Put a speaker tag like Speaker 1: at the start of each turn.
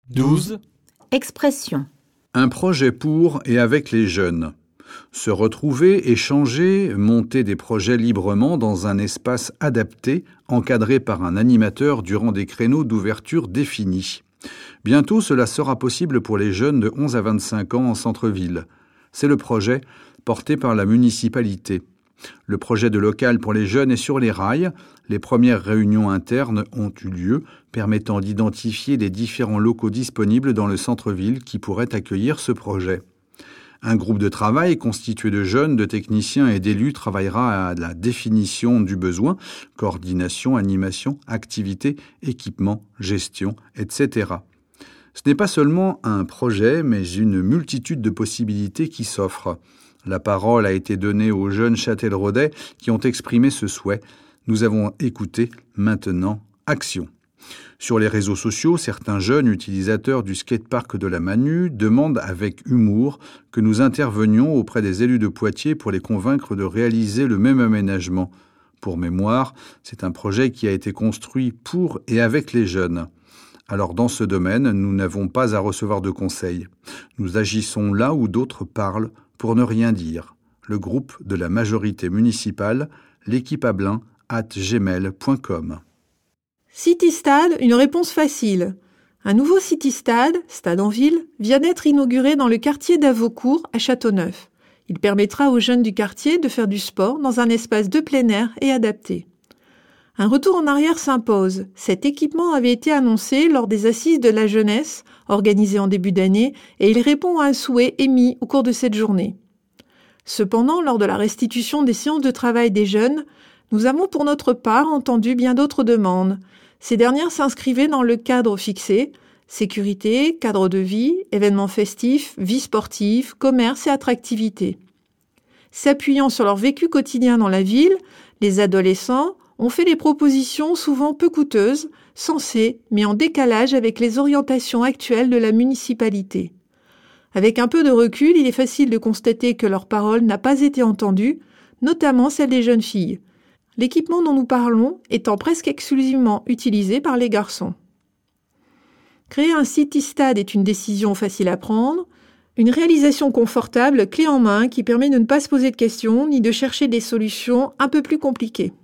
Speaker 1: 12.
Speaker 2: Expression.
Speaker 3: Un projet pour et avec les jeunes. Se retrouver, échanger, monter des projets librement dans un espace adapté, encadré par un animateur durant des créneaux d'ouverture définis. Bientôt, cela sera possible pour les jeunes de 11 à 25 ans en centre-ville. C'est le projet porté par la municipalité. Le projet de local pour les jeunes est sur les rails. Les premières réunions internes ont eu lieu, permettant d'identifier les différents locaux disponibles dans le centre-ville qui pourraient accueillir ce projet. Un groupe de travail constitué de jeunes, de techniciens et d'élus travaillera à la définition du besoin, coordination, animation, activité, équipement, gestion, etc. Ce n'est pas seulement un projet, mais une multitude de possibilités qui s'offrent. La parole a été donnée aux jeunes Châtelleraudais qui ont exprimé ce souhait. Nous avons écouté, maintenant, action. Sur les réseaux sociaux, certains jeunes utilisateurs du skatepark de la Manu demandent avec humour que nous intervenions auprès des élus de Poitiers pour les convaincre de réaliser le même aménagement. Pour mémoire, c'est un projet qui a été construit pour et avec les jeunes. Alors dans ce domaine, nous n'avons pas à recevoir de conseils. Nous agissons là où d'autres parlent pour ne rien dire. Le groupe de la majorité municipale, l'équipeablain@gmail.com.
Speaker 4: Citystad, une réponse facile. Un nouveau Citystad, stade en ville, vient d'être inauguré dans le quartier d'Avocourt à Châteauneuf. Il permettra aux jeunes du quartier de faire du sport dans un espace de plein air et adapté. Un retour en arrière s'impose. Cet équipement avait été annoncé lors des assises de la jeunesse, organisées en début d'année, et il répond à un souhait émis au cours de cette journée. Cependant, lors de la restitution des séances de travail des jeunes, nous avons pour notre part entendu bien d'autres demandes. Ces dernières s'inscrivaient dans le cadre fixé, sécurité, cadre de vie, événements festifs, vie sportive, commerce et attractivité. S'appuyant sur leur vécu quotidien dans la ville, les adolescents ont fait des propositions souvent peu coûteuses, sensées, mais en décalage avec les orientations actuelles de la municipalité. Avec un peu de recul, il est facile de constater que leur parole n'a pas été entendue, notamment celle des jeunes filles. L'équipement dont nous parlons étant presque exclusivement utilisé par les garçons. Créer un Citystad est une décision facile à prendre, une réalisation confortable, clé en main, qui permet de ne pas se poser de questions ni de chercher des solutions un peu plus compliquées.